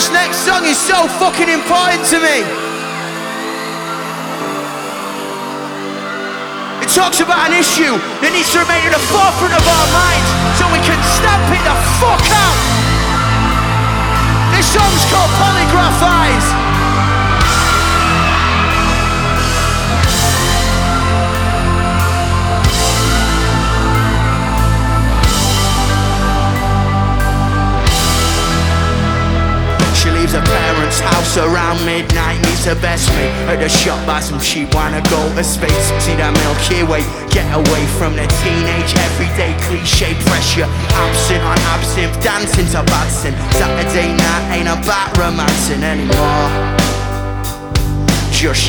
This next song is so fucking important to me. It talks about an issue that needs to remain at the forefront of our minds so we can stamp it the fuck out. This song's called Polygraph Eyes. She leaves her parents' house around midnight, meets her best mate at the shop, buy some cheap wine and go to space. See that Milky Way, get away from the teenage everyday cliche pressure. Absent on absinthe, dancing to bad sin. Saturday night ain't about romancing anymore. Just